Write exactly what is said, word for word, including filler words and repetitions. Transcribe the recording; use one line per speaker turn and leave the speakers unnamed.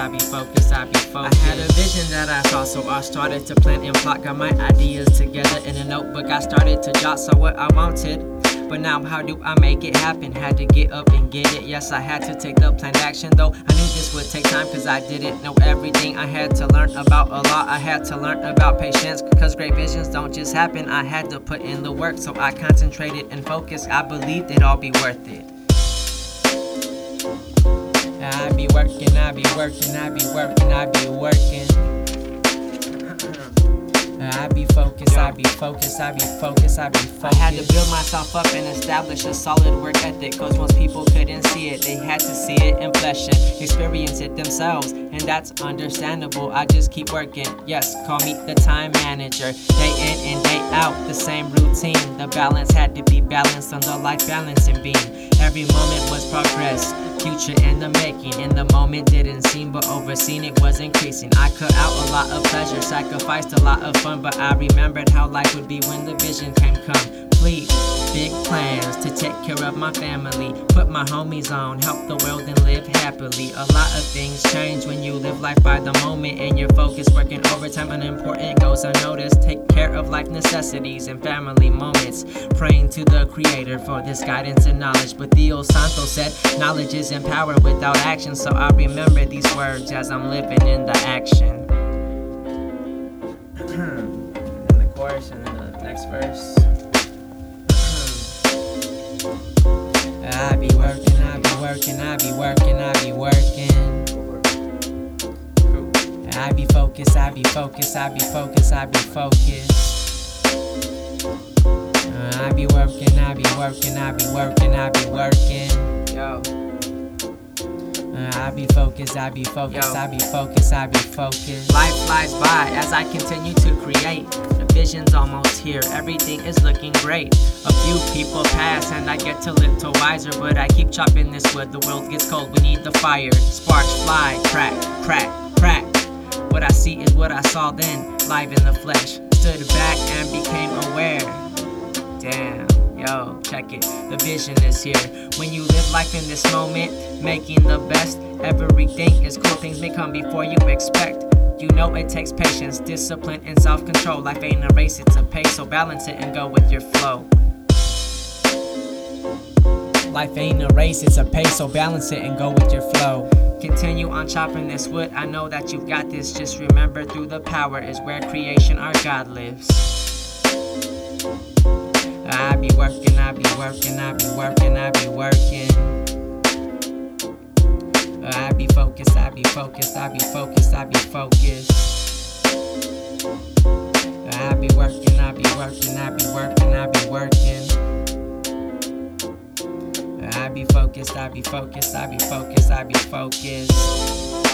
I be focused, I be focused. I had a vision that I saw, so I started to plan and plot. Got my ideas together in a notebook, I started to jot, so what I wanted. But now how do I make it happen? Had to get up and get it. Yes, I had to take the planned action, though I knew this would take time, cause I didn't know everything. I had to learn about a lot. I had to learn about patience, cause great visions don't just happen. I had to put in the work, so I concentrated and focused. I believed it'd all be worth it. I be working, I be working, I be working, I be working. I be focused, I be focused, I be focused, I be focused. I had to build myself up and establish a solid work ethic, cause most people couldn't see it. They had to see it in flesh and experience it themselves, and that's understandable. I just keep working, yes, call me the time manager. Day in and day out, the same routine. The balance had to be balanced on the life balancing beam. Every moment was progress, future in the making. In the moment didn't seem, but overseen it was increasing. I cut out a lot of pleasure, sacrificed a lot of fun, but I remembered how life would be when the vision came complete. Big plans to take care of my family, put my homies on, help the world and live happily. A lot of things change when you live life by the moment, and your focus working overtime unimportant goes unnoticed. Take care of life necessities and family moments, praying to the creator for this guidance and knowledge. But Theo Santo said knowledge isn't power without action, so I remember these words as I'm living in the action. In the chorus and then the next verse. I be working, I be working, I be working, I be working. I be focused, I be focused, I be focused, I be focused. I be working, I be working, I be working, I be working. Yo. I be focused, I be focused, Yo. I be focused, I be focused. Life flies by as I continue to create. The vision's almost here, everything is looking great. A few people pass and I get a little wiser, but I keep chopping this wood. The world gets cold, we need the fire. Sparks fly, crack, crack, crack. What I see is what I saw then, live in the flesh. Stood back and became aware. Damn. Yo, check it, the vision is here. When you live life in this moment, making the best, everything is cool, things may come before you expect. You know it takes patience, discipline, and self-control. Life ain't a race, it's a pace, so balance it and go with your flow. Life ain't a race, it's a pace, so balance it and go with your flow. Continue on chopping this wood, I know that you've got this. Just remember, through the power is where creation, our God lives. I be working, I be working, I be working, I be working. I be focused, I be focused, I be focused, I be focused. I be working, I be working, I be working, I be working. I be focused, I be focused, I be focused, I be focused.